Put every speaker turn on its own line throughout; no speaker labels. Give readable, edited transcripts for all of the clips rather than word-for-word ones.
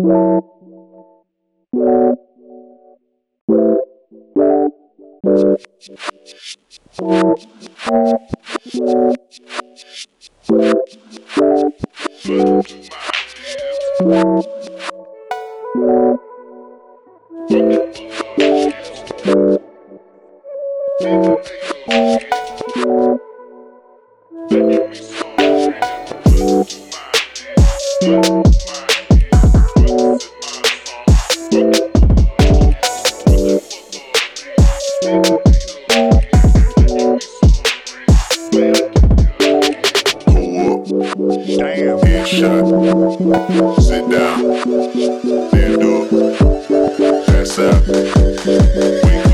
Damn, headshot. Sit down, then do it. Pass out. Wake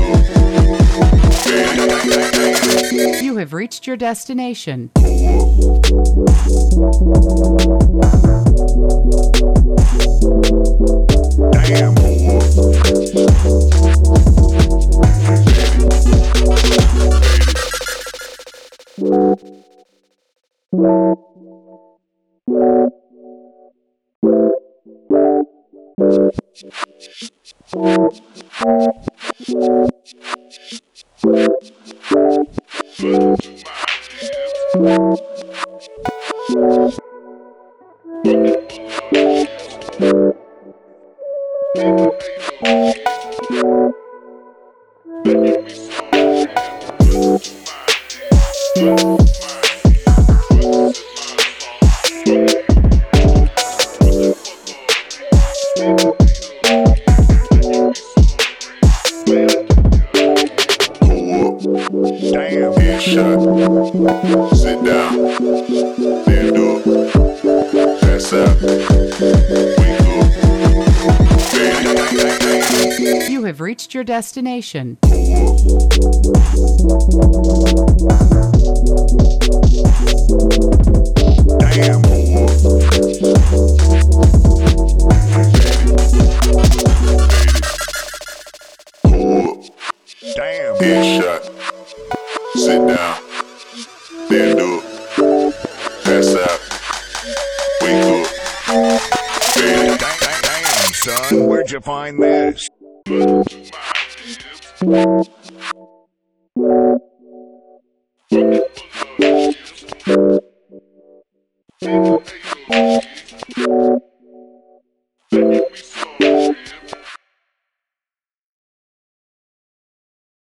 up.
You have reached your destination.
Damn. Damn, headshot. Sit down, then do it. Pass out. Wake up.
You have reached your destination.
Damn. Damn, headshot. Sit down, then do it. Pass out. Wake up. Damn, son, where'd you find this?